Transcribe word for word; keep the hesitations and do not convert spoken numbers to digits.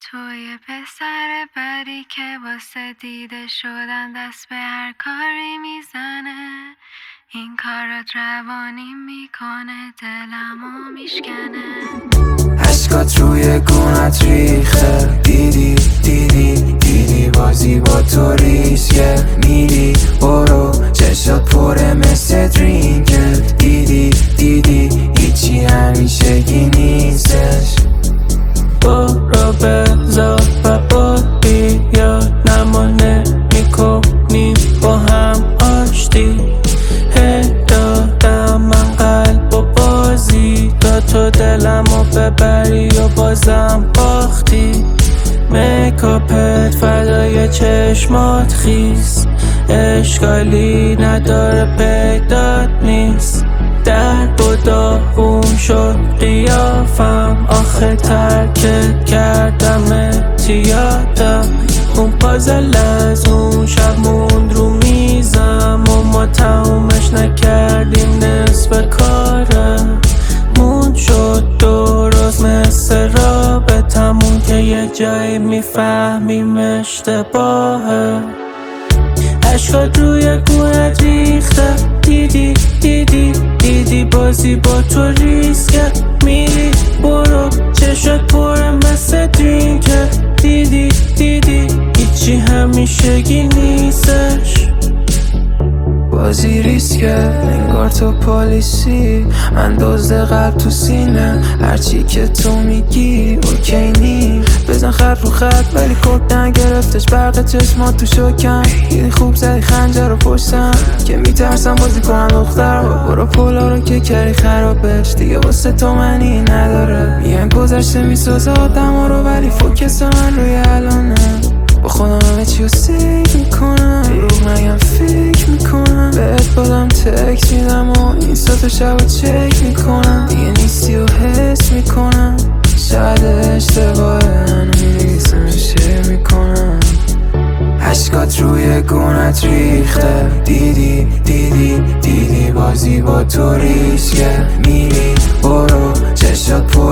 توی پسر بدی که واسه دیده شدن دست به هر کاری میزنه، این کارات روانی میکنه دلمو میشکنه. عشقات روی گونت ریخته، دیدی دیدی دیدی بازی با تو ریسکه، میری برو چشات پره مثل درینکت، دیدی دیدی هیچی همیشگی نیستش. برو بذار و بادی یا نمانه میکنیم با هم آشتی. هی دادم من قلب و بازی تا تو دلمو ببری و بازم باختی. میکاپت فدای چشمات خیس، اشکالی نداره پیدات نیست. درد و داغون شد قیافم، آخه ترکت کردم یادم. اون پازل از اون شب موند رو میزم و ما تمومش نکردیم، نصف کارم موند شد درست مثل رابطمون که یه جایی میفهمیم اشتباهه. عشقات روی گونت ریخته، دیدی دیدی دیدی بازی با تو ریسکه، میری برو چشات پره مثل درینکه، دیدی دیدی هیچی همیشگی نیستش. بازی ریسکه انگار تو پالیسی، من دزد قلب تو سینه، هرچی که تو میگی اوکی نی. بزن خط رو خط ولی کپ نگرفتش، برق چشمات تو شکم، دیدی خوب زدی خنجر رو پشتم که میترسم بازی کنم دختر. برو پولا رو که کردی خرابش، دیگه واسه تو منی نداره. میگن گذشته میسازه آدم رو ولی فوکس من روی الانه. با خودم همه چی رو سیو میکنم، دروغ نگم فکر میکنم، بهت بادم تکس میدم و این ساعت شب رو چک میکنم. دیگه نیستی و حس میکنم، شاید اشتباه منو میریزم شیر میکنم. عشقات روی گونت ریخته، دیدی دیدی دیدی بازی با تو ریسکه، میری برو چشات پر